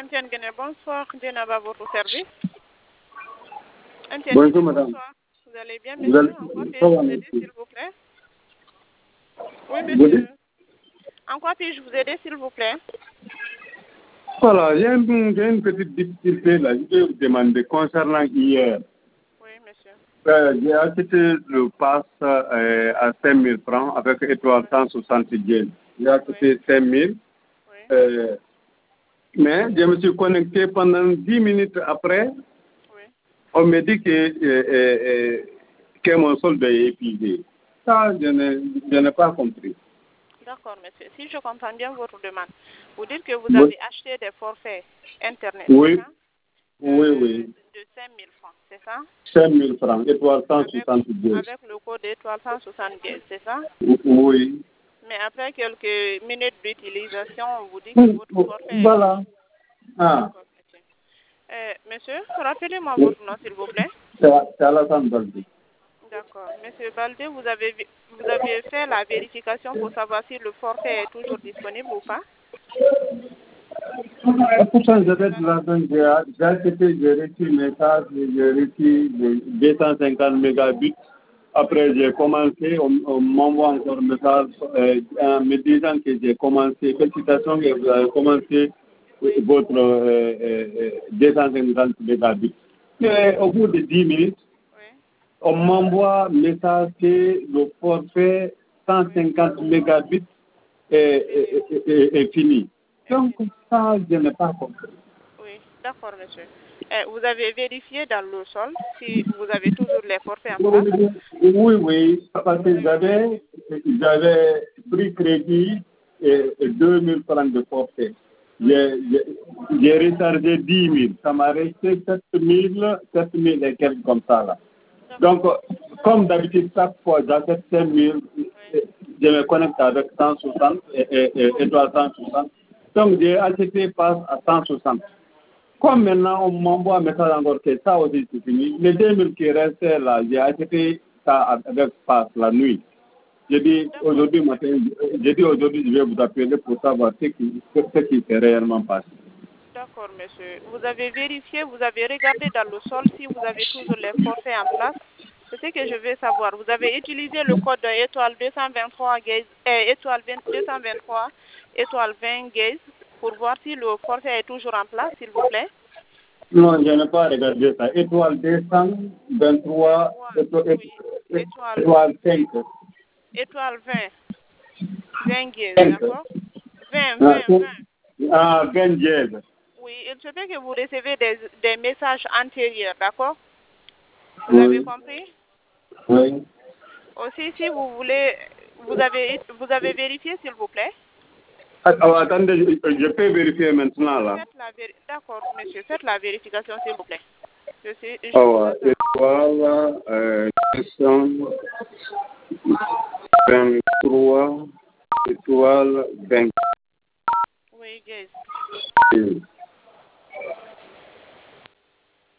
MTN Guinée, bonsoir. Dienaba, votre service. MTN Bonjour, Guinée, madame. bonsoir. Vous allez bien, monsieur? En quoi puis-je vous aider, s'il vous plaît? Oui, Vous dites? monsieur. En quoi puis-je vous aider, s'il vous plaît? Voilà, j'ai une petite difficulté là. Je vais vous demander concernant hier. Oui, monsieur. J'ai acheté le pass à 5 000 francs avec étoile 160 yens. J'ai acheté 5 000. Oui. Mais je me suis connecté pendant 10 minutes après. Oui. On me dit que mon solde est épuisé. Ça, je n'ai pas compris. D'accord, monsieur. Si je comprends bien votre demande, vous dites que vous avez acheté des forfaits Internet, Oui. c'est ça? Oui. De 5 000 francs, c'est ça? 5 000 francs, étoile 160 yens. Avec le code étoile 170, c'est ça? Oui. Mais après quelques minutes d'utilisation, on vous dit que votre forfait Voilà. Ah, D'accord, monsieur. Monsieur, rappelez-moi votre nom, s'il vous plaît. c'est Alassane Baldi. D'accord. Monsieur Balde, vous avez fait la vérification pour savoir si le forfait est toujours disponible ou pas? Pourtant, je vais de l'argent, j'ai acheté, j'ai reçu un message, j'ai reçu 250 mégabits. Après, j'ai commencé, on m'envoie encore un message me disant que j'ai commencé. Félicitations que vous avez commencé votre 250 mégabits. Mais au bout de 10 minutes, Oui. on m'envoie un message que le forfait 150 mégabits est fini. Donc, ça, je n'ai pas compris. Oui, d'accord, monsieur. Vous avez vérifié dans le solde si vous avez toujours les forfaits en place? Oui, parce que j'avais pris crédit et 2 000 francs de forfait. J'ai rechargé 10 000. Ça m'a resté 7 000 et quelques comme ça là. Donc, comme d'habitude, chaque fois, j'achète 5 000, je me connecte avec 160 et étoile 160. Donc, j'ai acheté passe à 160. Comme maintenant, on m'envoie un message encore que ça aussi c'est fini. Les 2 000 qui restaient là, j'ai acheté ça avec passe la nuit. J'ai dit aujourd'hui matin, je vais vous appeler pour savoir ce qui s'est réellement passé. D'accord, monsieur. Vous avez vérifié, vous avez regardé dans le sol si vous avez toujours les forfaits en place. C'est ce que je veux savoir. Vous avez utilisé le code étoile 223 gaze, étoile 223, étoile 20 gaze pour voir si le forfait est toujours en place, s'il vous plaît. Non, je n'ai pas regardé ça. Étoile 223, étoile 5. Étoile 20. 20 gaze, d'accord? 20. Ah, 20 gaze. Oui, il se peut que vous recevez des messages antérieurs, d'accord? Vous avez compris? Oui. Aussi, si vous voulez, vous avez vérifié, s'il vous plaît? Attendez, je peux vérifier maintenant là. D'accord, monsieur, faites la vérification, s'il vous plaît. Étoile 223, étoile 20. Oui, yes.